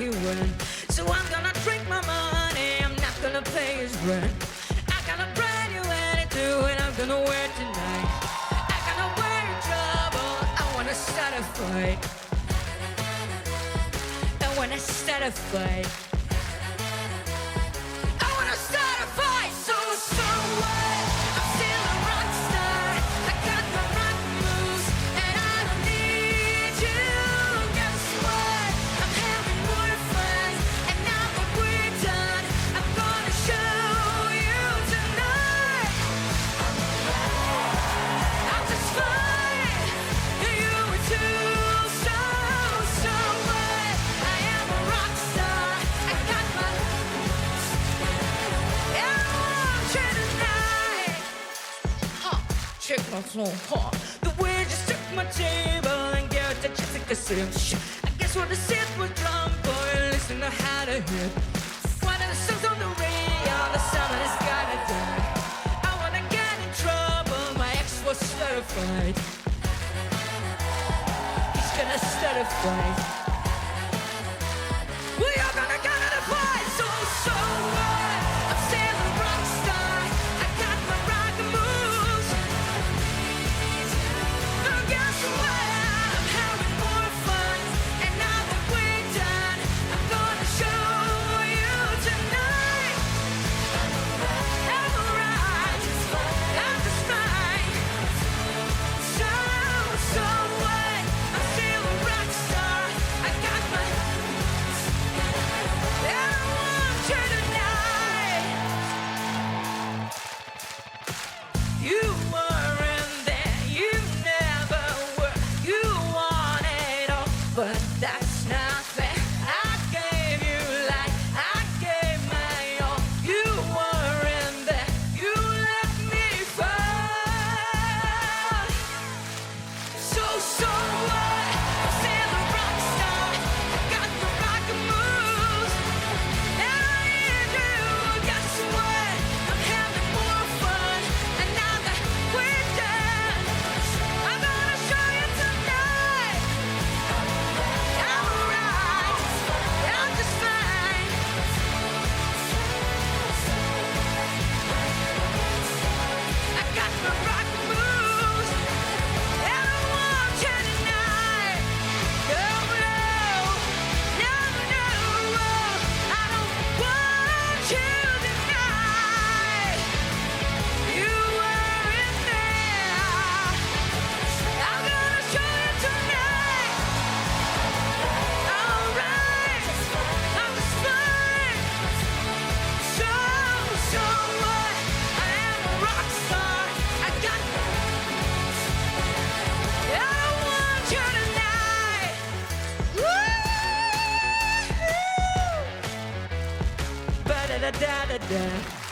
he win. So I'm gonna drink my money, I'm not gonna pay his rent. I got a brand new attitude and I'm gonna wear it tonight. I gotta wear trouble, I wanna start a fight. I wanna start a fight. I wanna start a fight. So what? I'm still a rock star. I got my rock moves and I don't need you. Guess what? I'm having more fun, and now that we're done, I'm gonna show you tonight. I'm just fine, you were too. So what? I am a rock star. I got my check my song, the way you took my table and gave it to Jessica Sims. I guess what the sit was drum boy, listen to how to hit. One of the songs on the radio, the summer is gonna die. I wanna get in trouble, my ex was certified. He's gonna start a fight. We are gonna get in a fight. So what? I'm still a rock star. I got my rock moves. But guess what? I'm having more fun, and now that we're done, I'm gonna show you tonight. I'm alright. I'm just fine. So what? I'm still a rock star. I got my. I want you tonight. You weren't there, you never were. You want it all, but that's nothing. I gave you life, I gave my all. You weren't there, you let me fall. So what? I'm still a rock star. I got the rock moves. And I need you. Guess what? I'm having more fun, and now that we're done, I'm gonna show you tonight. I'm alright. I'm just fine. I got my rock moves, and I want you tonight. No, I don't want you tonight. You weren't there. I'm gonna show you tonight. Alright, I'm just fine. So what? I am a rock star. I got. I want you tonight. Woo! Ba da da da da da.